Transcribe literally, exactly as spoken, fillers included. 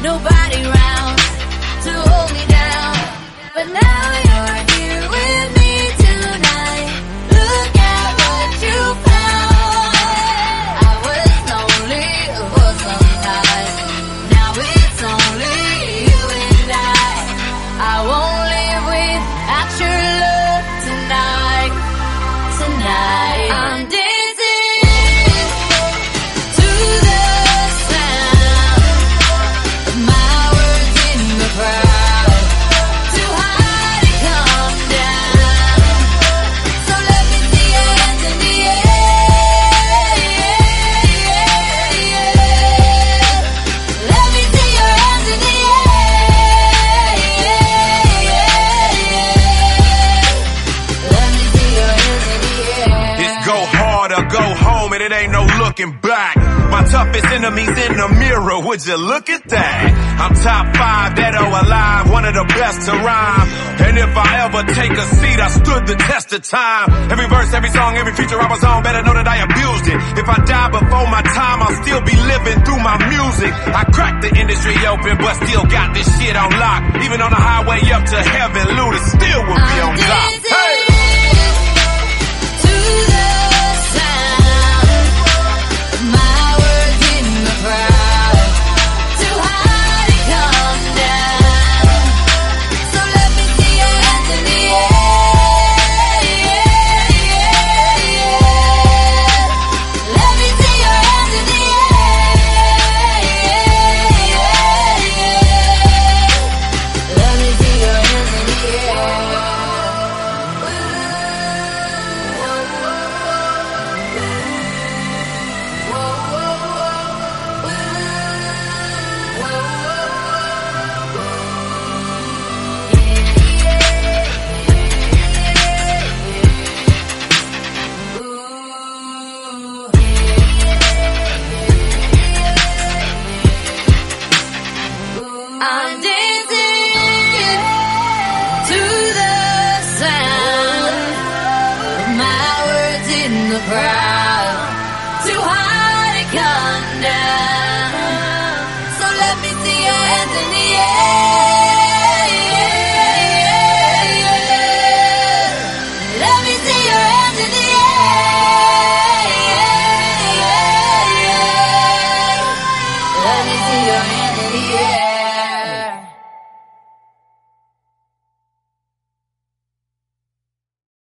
nobody round to hold me down. But now you're here with me tonight. Look at what you found. I was lonely for some time. Now it's only you and I. I won't live without your love tonight. Tonight I'm dancing to the sound of my words in the crowd. Too high to come down. So let me see your hands in the air. Let me see your hands in the air. Let me see your hands in the air. It's go hard or go home, and it ain't no looking back. My toughest enemies in the mirror, would you look at that? I'm top five, dead or alive, one of the best to rhyme. And if I ever take a seat, I stood the test of time. Every verse, every song, every feature I was on, better know that I abused it. If I die before my time, I'll still be living through my music. I cracked the industry open, but still got this shit on lock. Even on the highway up to heaven, Luda still would be on top. Hey! To the sound of my words in the crowd. Too high to come down. So let me see your hands in the air. Let me see your hands in the air. Let me see your hands in the air. I'm